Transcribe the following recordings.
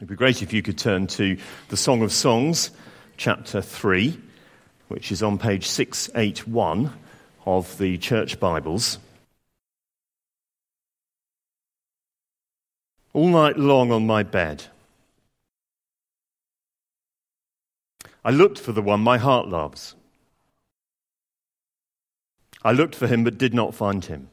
It'd be great if you could turn to the Song of Songs, chapter 3, which is on page 681 of the Church Bibles. All night long on my bed, I looked for the one my heart loves. I looked for him but did not find him.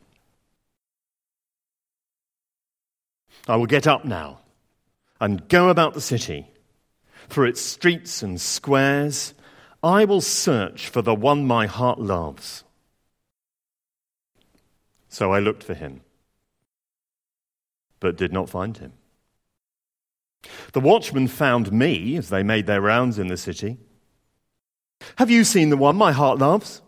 I will get up now and go about the city. Through its streets and squares, I will search for the one my heart loves. So I looked for him, but did not find him. The watchmen found me as they made their rounds in the city. Have you seen the one my heart loves?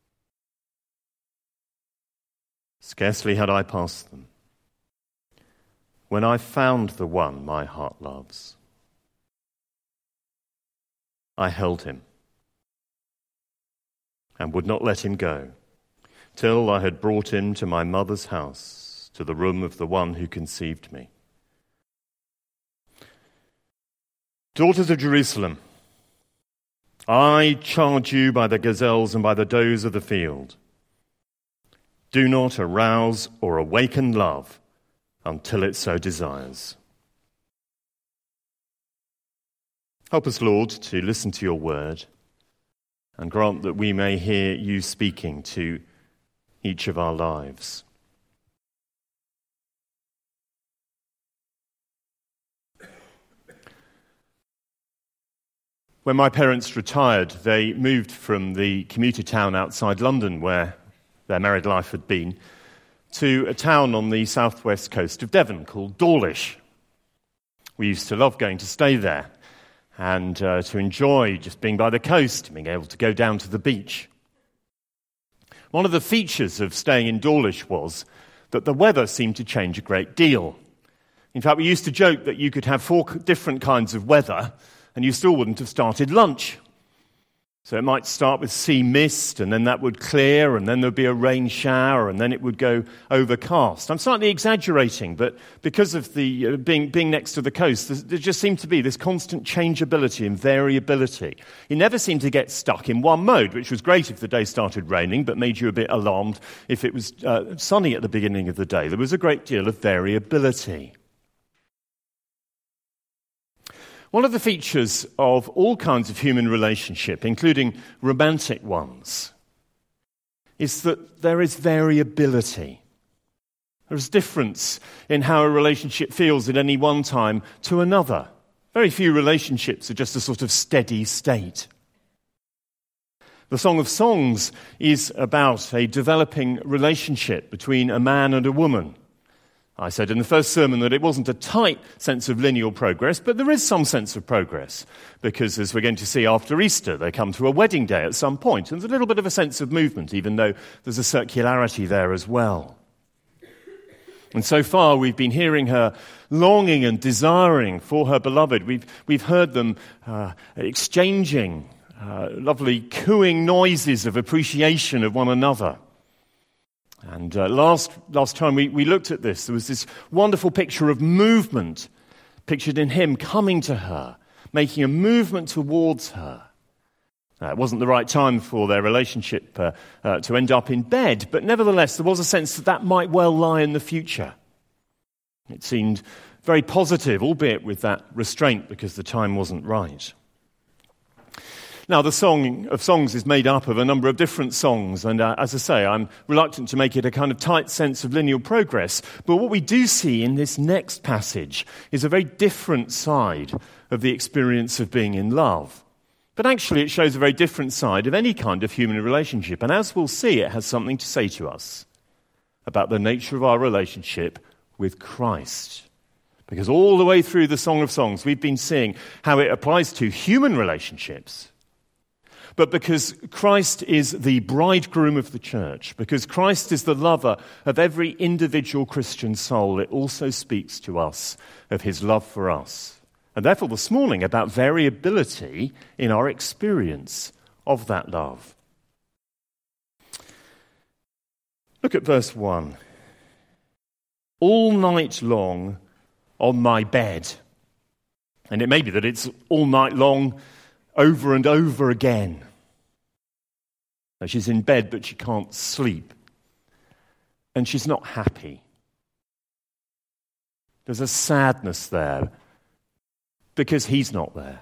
Scarcely had I passed them, when I found the one my heart loves. I held him and would not let him go till I had brought him to my mother's house, to the room of the one who conceived me. Daughters of Jerusalem, I charge you by the gazelles and by the does of the field, do not arouse or awaken love until it so desires. Help us, Lord, to listen to your word and grant that we may hear you speaking to each of our lives. When my parents retired, they moved from the commuter town outside London, where their married life had been, to a town on the southwest coast of Devon called Dawlish. We used to love going to stay there and to enjoy just being by the coast, being able to go down to the beach. One of the features of staying in Dawlish was that the weather seemed to change a great deal. In fact, we used to joke that you could have 4 different kinds of weather and you still wouldn't have started lunch. So it might start with sea mist, and then that would clear, and then there'd be a rain shower, and then it would go overcast. I'm slightly exaggerating, but because of the being next to the coast, there just seemed to be this constant changeability and variability. You never seemed to get stuck in one mode, which was great if the day started raining, but made you a bit alarmed if it was sunny at the beginning of the day. There was a great deal of variability. One of the features of all kinds of human relationship, including romantic ones, is that there is variability. There's difference in how a relationship feels at any one time to another. Very few relationships are just a sort of steady state. The Song of Songs is about a developing relationship between a man and a woman. I said in the first sermon that it wasn't a tight sense of linear progress, but there is some sense of progress, because as we're going to see after Easter, they come to a wedding day at some point, and there's a little bit of a sense of movement, even though there's a circularity there as well. And so far, we've been hearing her longing and desiring for her beloved. We've heard them exchanging lovely cooing noises of appreciation of one another. And last time we looked at this, there was this wonderful picture of movement, pictured in him coming to her, making a movement towards her. It wasn't the right time for their relationship to end up in bed, but nevertheless there was a sense that might well lie in the future. It seemed very positive, albeit with that restraint because the time wasn't right. Now, the Song of Songs is made up of a number of different songs, and as I say, I'm reluctant to make it a kind of tight sense of linear progress, but what we do see in this next passage is a very different side of the experience of being in love. But actually, it shows a very different side of any kind of human relationship, and as we'll see, it has something to say to us about the nature of our relationship with Christ. Because all the way through the Song of Songs, we've been seeing how it applies to human relationships. But because Christ is the bridegroom of the church, because Christ is the lover of every individual Christian soul, it also speaks to us of his love for us. And therefore this morning about variability in our experience of that love. Look at verse 1. All night long on my bed. And it may be that it's all night long, over and over again. She's in bed, but she can't sleep. And she's not happy. There's a sadness there because he's not there.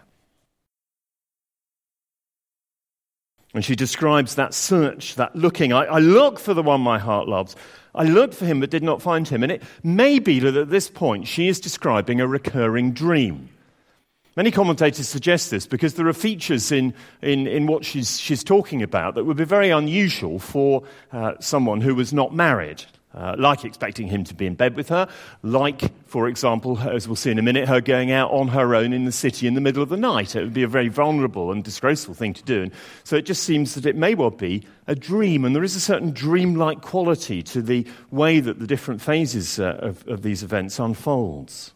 And she describes that search, that looking. I look for the one my heart loves. I looked for him but did not find him. And it may be that at this point she is describing a recurring dream. Many commentators suggest this because there are features in what she's talking about that would be very unusual for someone who was not married. Like expecting him to be in bed with her, like, for example, as we'll see in a minute, her going out on her own in the city in the middle of the night. It would be a very vulnerable and disgraceful thing to do. And so it just seems that it may well be a dream, and there is a certain dreamlike quality to the way that the different phases of these events unfolds.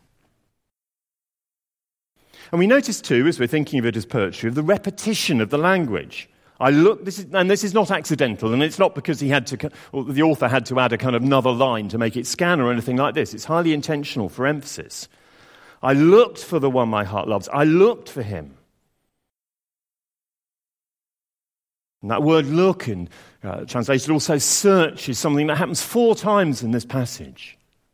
And we notice too, as we're thinking of it as poetry, of the repetition of the language. This is not accidental, and it's not because the author had to add a kind of another line to make it scan or anything like this. It's highly intentional for emphasis. I looked for the one my heart loves. I looked for him. And that word look, and translated also search, is something that happens 4 times in this passage.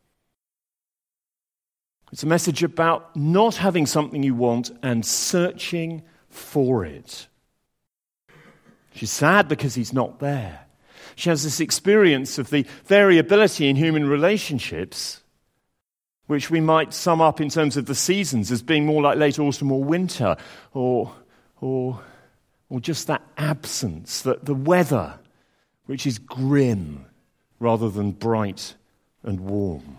It's a message about not having something you want and searching for it. She's sad because he's not there. She has this experience of the variability in human relationships, which we might sum up in terms of the seasons as being more like late autumn or winter, or just that absence, the weather, which is grim rather than bright and warm.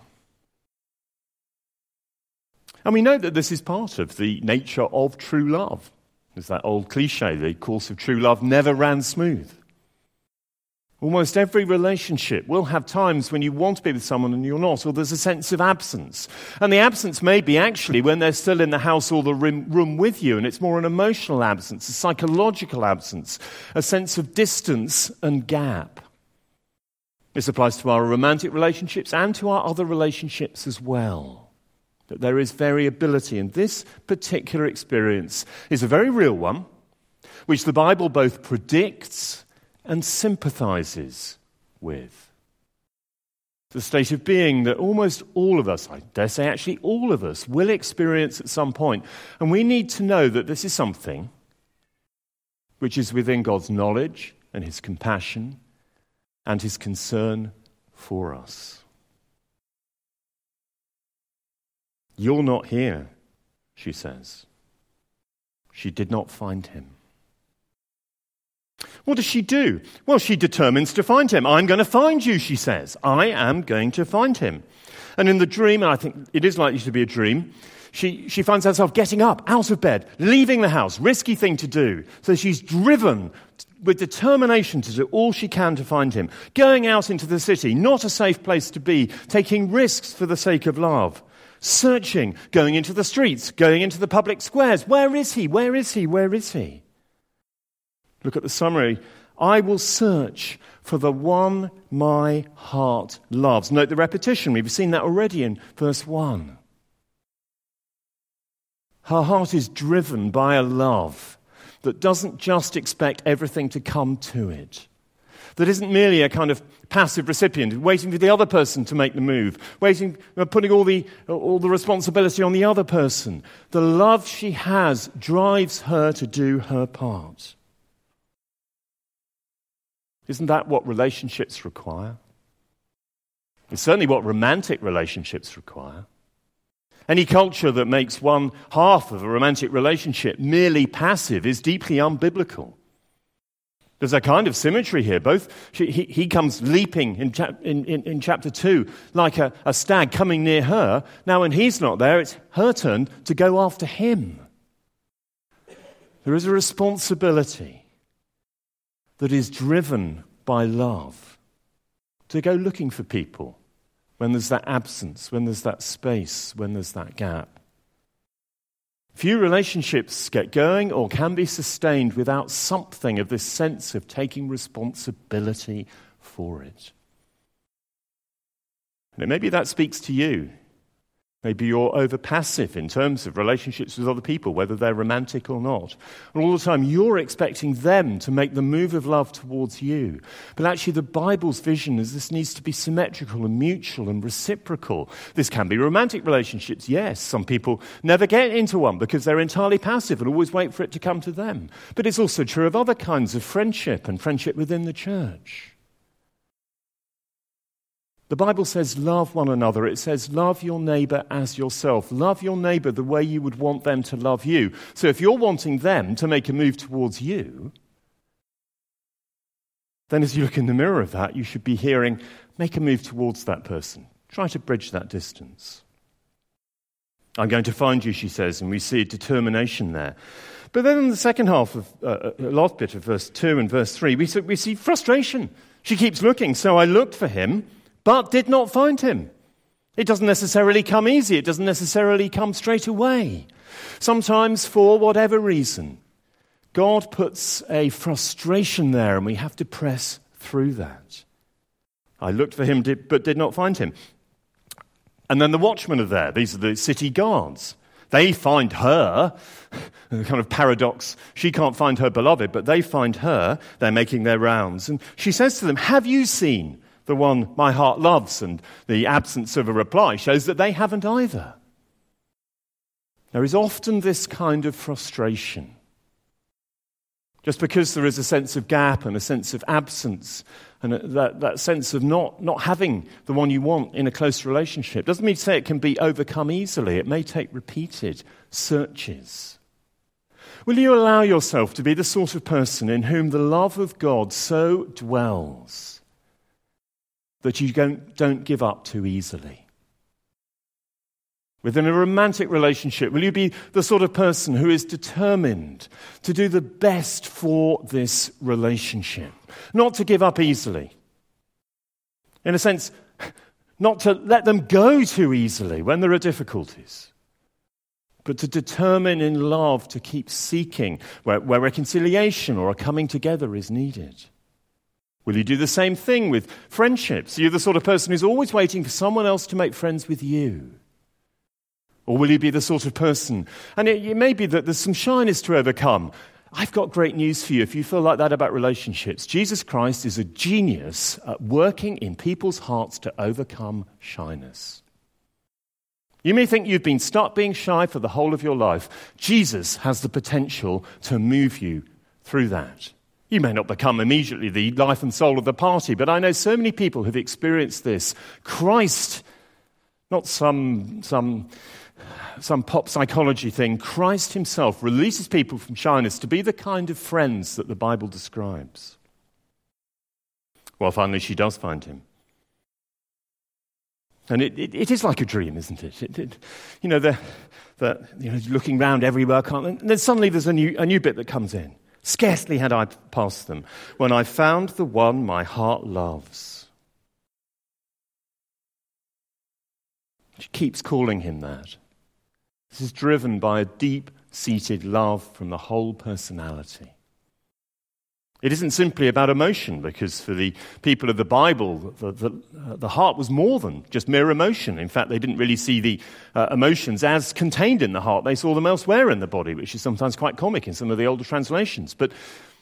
And we know that this is part of the nature of true love. There's that old cliche, the course of true love never ran smooth. Almost every relationship will have times when you want to be with someone and you're not, or there's a sense of absence. And the absence may be actually when they're still in the house or the room with you, and it's more an emotional absence, a psychological absence, a sense of distance and gap. This applies to our romantic relationships and to our other relationships as well. That there is variability, and this particular experience is a very real one, which the Bible both predicts and sympathizes with. The state of being that almost all of us, I dare say actually all of us, will experience at some point. And we need to know that this is something which is within God's knowledge and his compassion and his concern for us. You're not here, she says. She did not find him. What does she do? Well, she determines to find him. I'm going to find you, she says. I am going to find him. And in the dream, and I think it is likely to be a dream, she finds herself getting up, out of bed, leaving the house, risky thing to do. So she's driven with determination to do all she can to find him, going out into the city, not a safe place to be, taking risks for the sake of love. Searching, going into the streets, going into the public squares. Where is he? Where is he? Where is he? Look at the summary. I will search for the one my heart loves. Note the repetition. We've seen that already in verse 1. Her heart is driven by a love that doesn't just expect everything to come to it. That isn't merely a kind of passive recipient, waiting for the other person to make the move, putting all the responsibility on the other person. The love she has drives her to do her part. Isn't that what relationships require? It's certainly what romantic relationships require. Any culture that makes one half of a romantic relationship merely passive is deeply unbiblical. There's a kind of symmetry here. He comes leaping in chapter 2 like a stag coming near her. Now when he's not there, it's her turn to go after him. There is a responsibility that is driven by love to go looking for people when there's that absence, when there's that space, when there's that gap. Few relationships get going or can be sustained without something of this sense of taking responsibility for it. And maybe that speaks to you. Maybe you're over passive in terms of relationships with other people, whether they're romantic or not. And all the time you're expecting them to make the move of love towards you. But actually the Bible's vision is this needs to be symmetrical and mutual and reciprocal. This can be romantic relationships, yes. Some people never get into one because they're entirely passive and always wait for it to come to them. But it's also true of other kinds of friendship and friendship within the church. The Bible says love one another. It says love your neighbor as yourself. Love your neighbor the way you would want them to love you. So if you're wanting them to make a move towards you, then as you look in the mirror of that, you should be hearing, make a move towards that person. Try to bridge that distance. I'm going to find you, she says, and we see determination there. But then in the second half of last bit of verse 2 and verse 3, we see frustration. She keeps looking. So I looked for him, but did not find him. It doesn't necessarily come easy. It doesn't necessarily come straight away. Sometimes, for whatever reason, God puts a frustration there, and we have to press through that. I looked for him, but did not find him. And then the watchmen are there. These are the city guards. They find her. The kind of paradox. She can't find her beloved, but they find her. They're making their rounds. And she says to them, have you seen the one my heart loves? And the absence of a reply shows that they haven't either. There is often this kind of frustration. Just because there is a sense of gap and a sense of absence and that sense of not having the one you want in a close relationship doesn't mean to say it can be overcome easily. It may take repeated searches. Will you allow yourself to be the sort of person in whom the love of God so dwells that you don't give up too easily? Within a romantic relationship, will you be the sort of person who is determined to do the best for this relationship? Not to give up easily. In a sense, not to let them go too easily when there are difficulties, but to determine in love to keep seeking where reconciliation or a coming together is needed. Will you do the same thing with friendships? Are you the sort of person who's always waiting for someone else to make friends with you? Or will you be the sort of person, and it may be that there's some shyness to overcome. I've got great news for you if you feel like that about relationships. Jesus Christ is a genius at working in people's hearts to overcome shyness. You may think you've been stuck being shy for the whole of your life. Jesus has the potential to move you through that. You may not become immediately the life and soul of the party, but I know so many people who've experienced this. Christ, not some pop psychology thing, Christ himself releases people from shyness to be the kind of friends that the Bible describes. Well, finally, she does find him. And it is like a dream, isn't it? Looking round everywhere, and then suddenly there's a new bit that comes in. Scarcely had I passed them when I found the one my heart loves. She keeps calling him that. This is driven by a deep-seated love from the whole personality. It isn't simply about emotion, because for the people of the Bible, the heart was more than just mere emotion. In fact, they didn't really see the emotions as contained in the heart. They saw them elsewhere in the body, which is sometimes quite comic in some of the older translations. But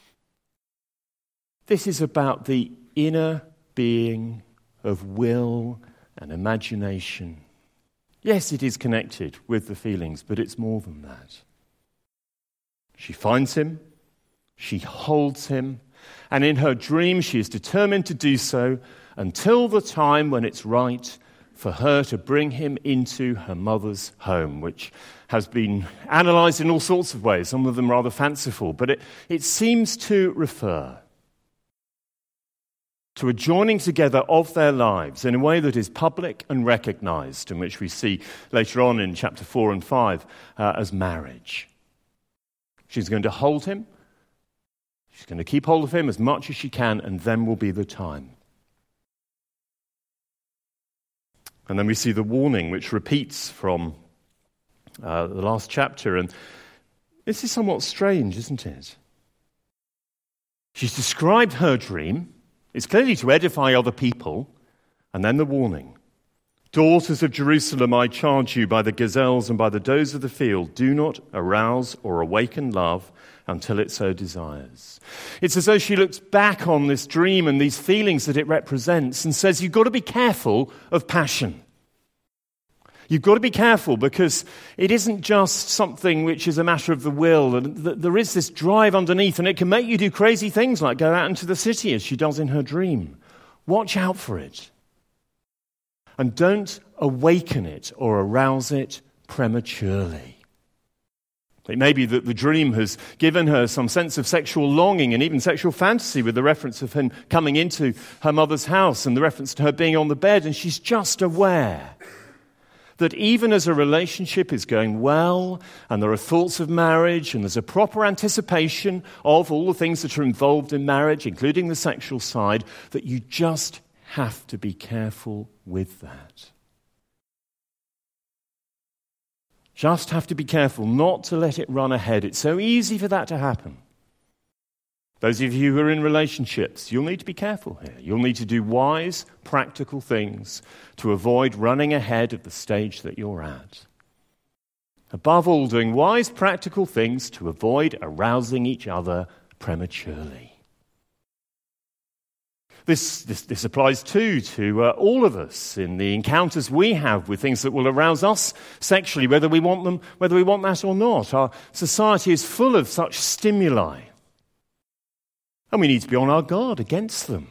this is about the inner being of will and imagination. Yes, it is connected with the feelings, but it's more than that. She finds him. She holds him, and in her dream she is determined to do so until the time when it's right for her to bring him into her mother's home, which has been analysed in all sorts of ways, some of them rather fanciful, but it seems to refer to a joining together of their lives in a way that is public and recognised, in which we see later on in chapter 4 and 5 as marriage. She's going to hold him. She's going to keep hold of him as much as she can, and then will be the time. And then we see the warning, which repeats from the last chapter. And this is somewhat strange, isn't it? She's described her dream. It's clearly to edify other people. And then the warning. Daughters of Jerusalem, I charge you by the gazelles and by the does of the field, do not arouse or awaken love until it so desires. It's as though she looks back on this dream and these feelings that it represents and says, you've got to be careful of passion. You've got to be careful because it isn't just something which is a matter of the will. And there is this drive underneath, and it can make you do crazy things like go out into the city as she does in her dream. Watch out for it. And don't awaken it or arouse it prematurely. It may be that the dream has given her some sense of sexual longing and even sexual fantasy with the reference of him coming into her mother's house and the reference to her being on the bed, and she's just aware that even as a relationship is going well and there are thoughts of marriage and there's a proper anticipation of all the things that are involved in marriage, including the sexual side, that you just have to be careful with that. Just have to be careful not to let it run ahead. It's so easy for that to happen. Those of you who are in relationships, you'll need to be careful here. You'll need to do wise, practical things to avoid running ahead of the stage that you're at. Above all, doing wise, practical things to avoid arousing each other prematurely. This applies too to all of us in the encounters we have with things that will arouse us sexually, whether we want that or not. Our society is full of such stimuli, and we need to be on our guard against them.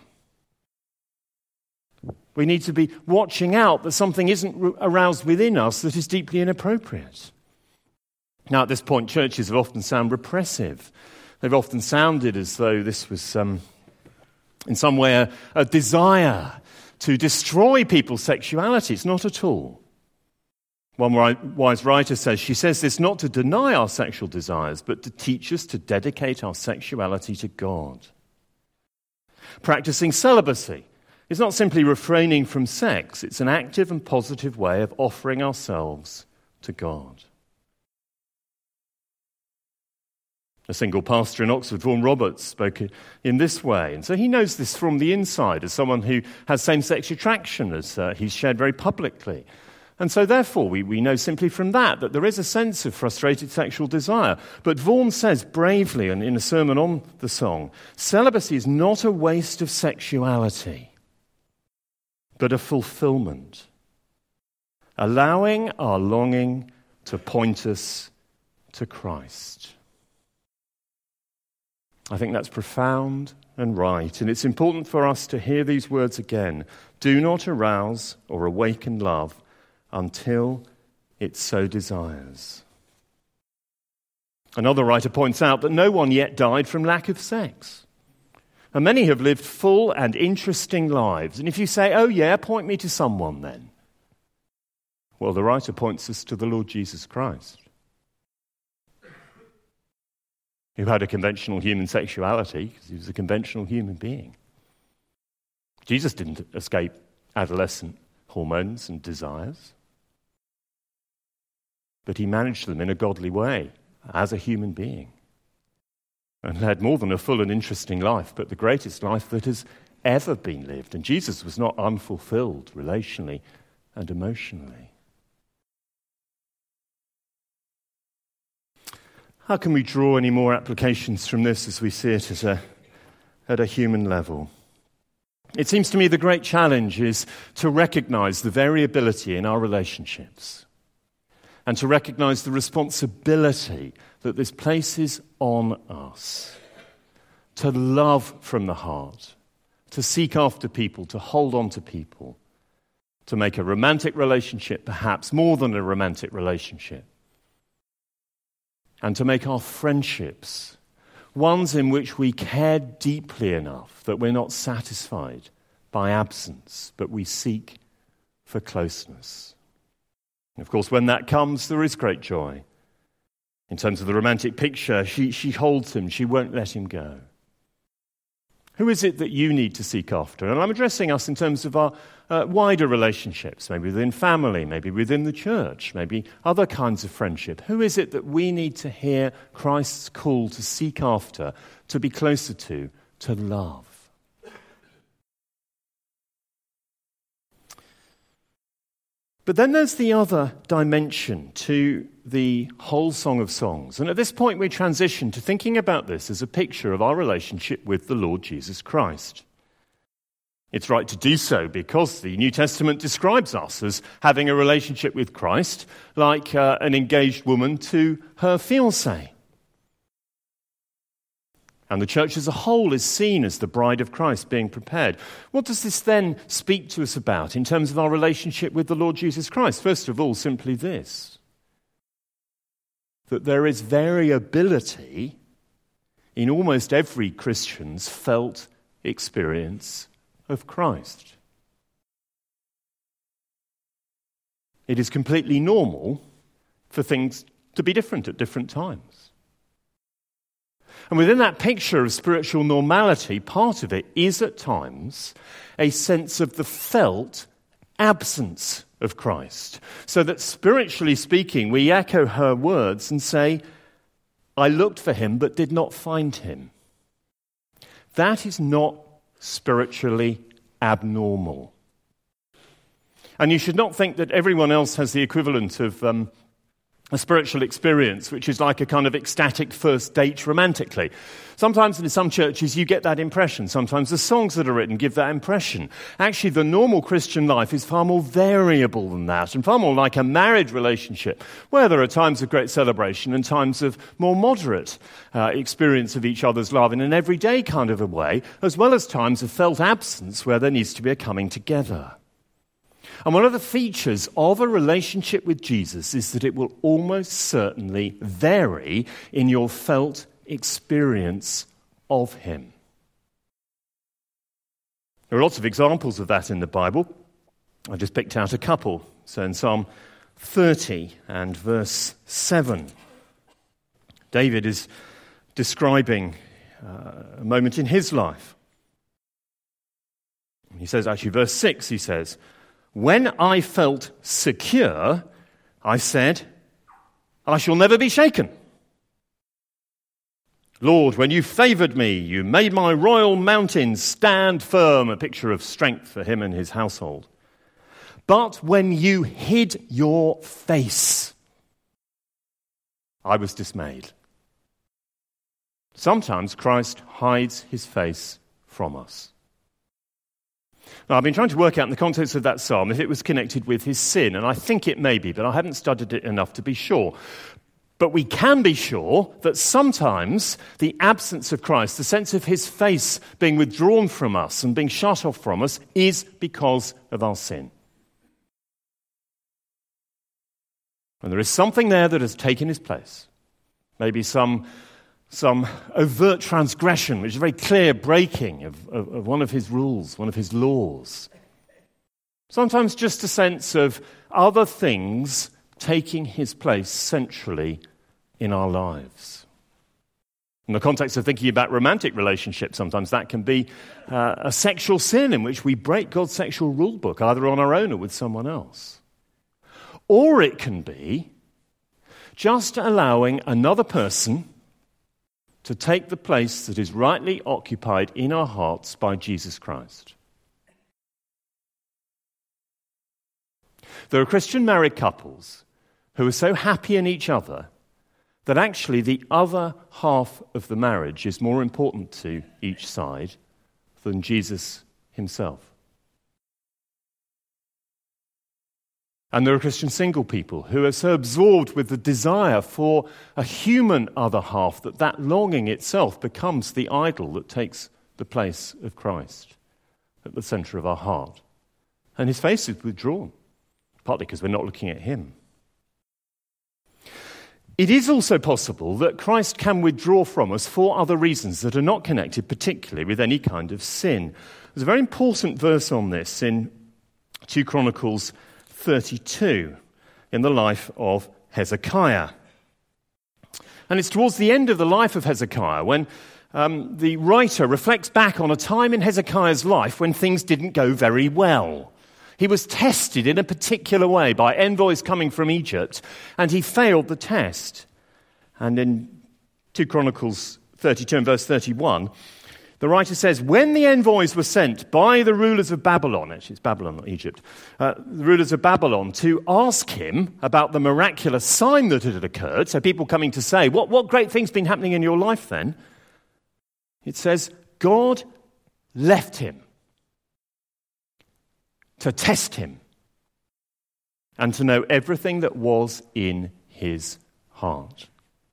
We need to be watching out that something isn't aroused within us that is deeply inappropriate. Now, at this point, churches have often sounded repressive. They've often sounded as though this was in some way a desire to destroy people's sexuality. It's not at all. One wise writer says, she says this not to deny our sexual desires, but to teach us to dedicate our sexuality to God. Practicing celibacy is not simply refraining from sex. It's an active and positive way of offering ourselves to God. A single pastor in Oxford, Vaughan Roberts, spoke in this way. And so he knows this from the inside as someone who has same-sex attraction, as he's shared very publicly. And so therefore we know simply from that there is a sense of frustrated sexual desire. But Vaughan says bravely, and in a sermon on the song, celibacy is not a waste of sexuality, but a fulfillment, allowing our longing to point us to Christ. I think that's profound and right, and it's important for us to hear these words again. Do not arouse or awaken love until it so desires. Another writer points out that no one yet died from lack of sex. And many have lived full and interesting lives. And if you say, oh yeah, point me to someone then. Well, the writer points us to the Lord Jesus Christ, who had a conventional human sexuality because he was a conventional human being. Jesus didn't escape adolescent hormones and desires, but he managed them in a godly way as a human being and led more than a full and interesting life, but the greatest life that has ever been lived. And Jesus was not unfulfilled relationally and emotionally. How can we draw any more applications from this as we see it at a human level? It seems to me the great challenge is to recognize the variability in our relationships and to recognize the responsibility that this places on us to love from the heart, to seek after people, to hold on to people, to make a romantic relationship perhaps more than a romantic relationship, and to make our friendships ones in which we care deeply enough that we're not satisfied by absence, but we seek for closeness. And of course, when that comes, there is great joy. In terms of the romantic picture, she holds him, she won't let him go. Who is it that you need to seek after? And I'm addressing us in terms of our wider relationships, maybe within family, maybe within the church, maybe other kinds of friendship. Who is it that we need to hear Christ's call to seek after, to be closer to love? But then there's the other dimension to the whole Song of Songs. And at this point, we transition to thinking about this as a picture of our relationship with the Lord Jesus Christ. It's right to do so because the New Testament describes us as having a relationship with Christ like an engaged woman to her fiancé. And the church as a whole is seen as the bride of Christ being prepared. What does this then speak to us about in terms of our relationship with the Lord Jesus Christ? First of all, simply this: that there is variability in almost every Christian's felt experience of Christ. It is completely normal for things to be different at different times. And within that picture of spiritual normality, part of it is at times a sense of the felt absence of Christ. So that spiritually speaking, we echo her words and say, I looked for him but did not find him. That is not spiritually abnormal. And you should not think that everyone else has the equivalent of a spiritual experience, which is like a kind of ecstatic first date romantically. Sometimes in some churches you get that impression. Sometimes the songs that are written give that impression. Actually, the normal Christian life is far more variable than that, and far more like a married relationship, where there are times of great celebration and times of more moderate experience of each other's love in an everyday kind of a way, as well as times of felt absence where there needs to be a coming together. And one of the features of a relationship with Jesus is that it will almost certainly vary in your felt experience of him. There are lots of examples of that in the Bible. I just picked out a couple. So in Psalm 30 and verse 7, David is describing a moment in his life. He says, actually, verse 6, he says, when I felt secure, I said, I shall never be shaken. Lord, when you favored me, you made my royal mountain stand firm, a picture of strength for him and his household. But when you hid your face, I was dismayed. Sometimes Christ hides his face from us. Now, I've been trying to work out in the context of that psalm if it was connected with his sin, and I think it may be, but I haven't studied it enough to be sure. But we can be sure that sometimes the absence of Christ, the sense of his face being withdrawn from us and being shut off from us, is because of our sin. And there is something there that has taken his place. Maybe some overt transgression, which is a very clear breaking of one of his rules, one of his laws. Sometimes just a sense of other things taking his place centrally in our lives. In the context of thinking about romantic relationships, sometimes that can be a sexual sin in which we break God's sexual rule book, either on our own or with someone else. Or it can be just allowing another person to take the place that is rightly occupied in our hearts by Jesus Christ. There are Christian married couples who are so happy in each other that actually the other half of the marriage is more important to each side than Jesus himself. And there are Christian single people who are so absorbed with the desire for a human other half that longing itself becomes the idol that takes the place of Christ at the center of our heart. And his face is withdrawn, partly because we're not looking at him. It is also possible that Christ can withdraw from us for other reasons that are not connected particularly with any kind of sin. There's a very important verse on this in 2 Chronicles 32 in the life of Hezekiah. And it's towards the end of the life of Hezekiah when the writer reflects back on a time in Hezekiah's life when things didn't go very well. He was tested in a particular way by envoys coming from Egypt, and he failed the test. And in 2 Chronicles 32 and verse 31, The writer says, when the envoys were sent by the rulers of Babylon, actually it's Babylon, not Egypt, the rulers of Babylon, to ask him about the miraculous sign that had occurred, so people coming to say, what great thing's been happening in your life then? It says, God left him to test him and to know everything that was in his heart.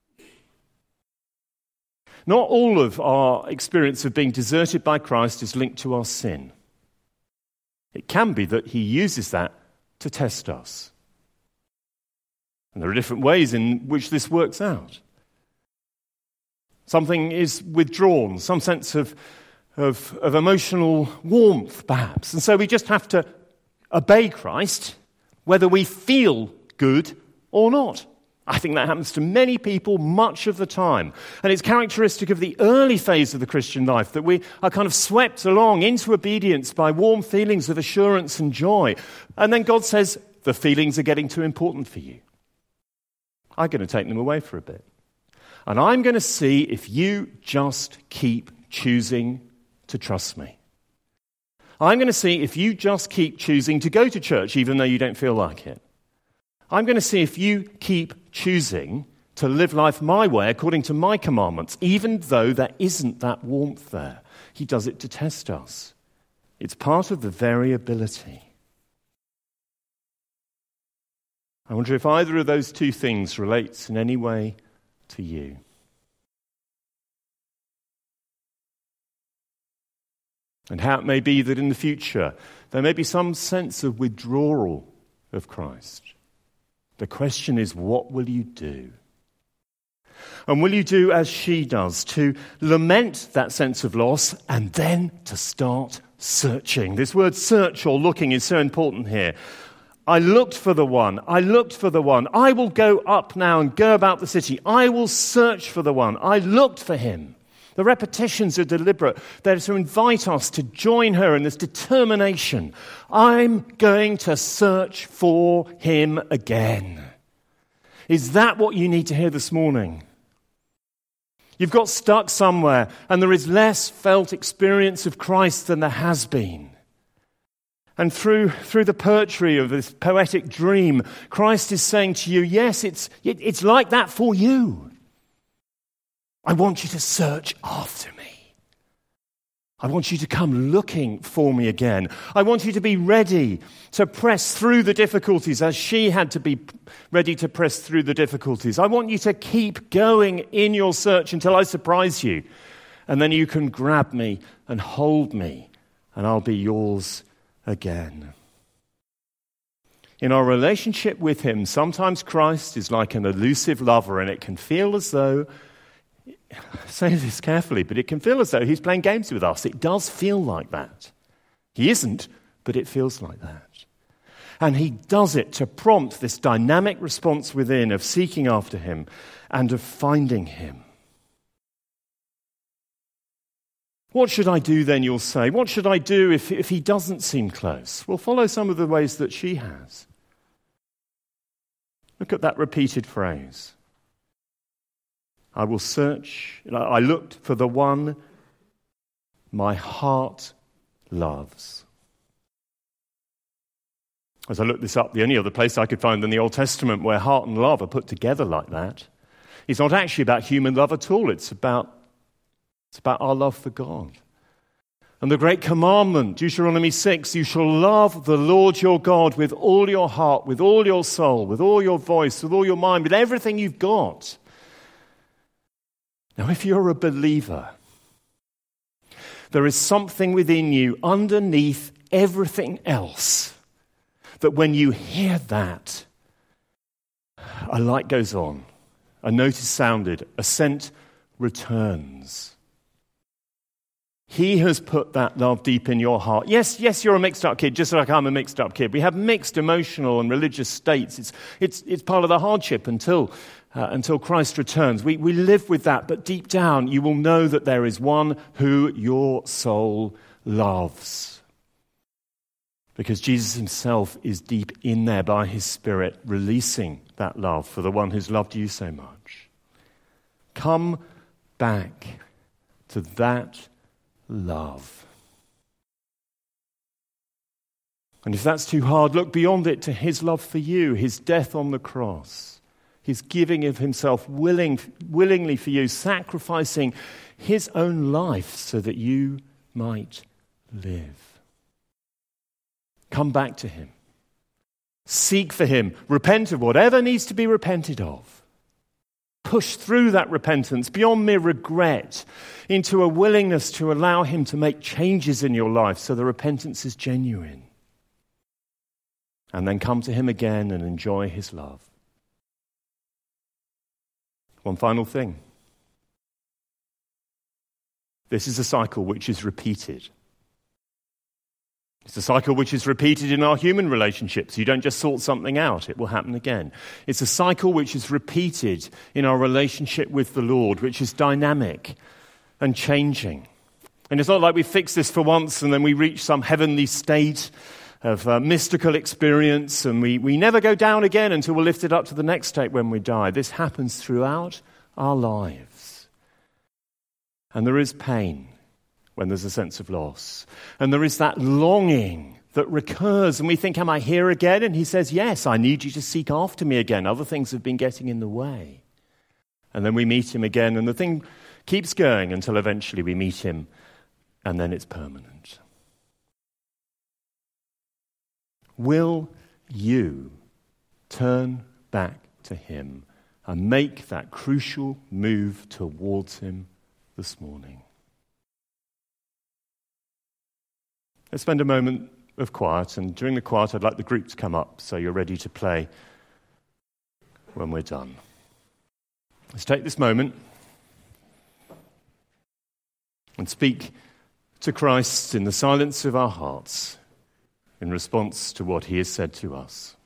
Not all of our experience of being deserted by Christ is linked to our sin. It can be that he uses that to test us. And there are different ways in which this works out. Something is withdrawn, some sense of emotional warmth, perhaps. And so we just have to obey Christ, whether we feel good or not. I think that happens to many people much of the time. And it's characteristic of the early phase of the Christian life that we are kind of swept along into obedience by warm feelings of assurance and joy. And then God says, the feelings are getting too important for you. I'm going to take them away for a bit. And I'm going to see if you just keep choosing to trust me. I'm going to see if you just keep choosing to go to church even though you don't feel like it. I'm going to see if you keep choosing to live life my way according to my commandments, even though there isn't that warmth there. He does it to test us. It's part of the variability. I wonder if either of those two things relates in any way to you. And how it may be that in the future there may be some sense of withdrawal of Christ. The question is, what will you do? And will you do as she does, to lament that sense of loss and then to start searching? This word search or looking is so important here. I looked for the one. I looked for the one. I will go up now and go about the city. I will search for the one. I looked for him. The repetitions are deliberate. They're to invite us to join her in this determination. I'm going to search for him again. Is that what you need to hear this morning? You've got stuck somewhere and there is less felt experience of Christ than there has been. And through the poetry of this poetic dream, Christ is saying to you, yes, it's like that for you. I want you to search after me. I want you to come looking for me again. I want you to be ready to press through the difficulties as she had to be ready to press through the difficulties. I want you to keep going in your search until I surprise you. And then you can grab me and hold me and I'll be yours again. In our relationship with him, sometimes Christ is like an elusive lover and it can feel as though, say this carefully, but it can feel as though he's playing games with us. It does feel like that. He isn't, but it feels like that. And he does it to prompt this dynamic response within of seeking after him and of finding him. What should I do then, you'll say? What should I do if he doesn't seem close? Well, follow some of the ways that she has. Look at that repeated phrase. I will search, I looked for the one my heart loves. As I looked this up, the only other place I could find in the Old Testament where heart and love are put together like that, it's not actually about human love at all. It's about our love for God. And the great commandment, Deuteronomy 6, you shall love the Lord your God with all your heart, with all your soul, with all your voice, with all your mind, with everything you've got. Now, if you're a believer, there is something within you underneath everything else that when you hear that, a light goes on, a note is sounded, a scent returns. He has put that love deep in your heart. Yes, you're a mixed up kid, just like I'm a mixed up kid. We have mixed emotional and religious states. It's part of the hardship until Christ returns. We live with that, but deep down you will know that there is one who your soul loves. Because Jesus himself is deep in there by his Spirit, releasing that love for the one who's loved you so much. Come back to that love. And if that's too hard, look beyond it to his love for you, his death on the cross, his giving of himself willingly for you, sacrificing his own life so that you might live. Come back to him. Seek for him. Repent of whatever needs to be repented of. Push through that repentance beyond mere regret into a willingness to allow him to make changes in your life so the repentance is genuine. And then come to him again and enjoy his love. One final thing. This is a cycle which is repeated. It's a cycle which is repeated in our human relationships. You don't just sort something out, it will happen again. It's a cycle which is repeated in our relationship with the Lord, which is dynamic and changing. And it's not like we fix this for once and then we reach some heavenly state of mystical experience and we never go down again until we're lifted up to the next state when we die. This happens throughout our lives. And there is pain when there's a sense of loss. And there is that longing that recurs and we think, am I here again? And he says, yes, I need you to seek after me again. Other things have been getting in the way. And then we meet him again and the thing keeps going until eventually we meet him and then it's permanent. Will you turn back to him and make that crucial move towards him this morning? Let's spend a moment of quiet, and during the quiet I'd like the group to come up so you're ready to play when we're done. Let's take this moment and speak to Christ in the silence of our hearts in response to what he has said to us.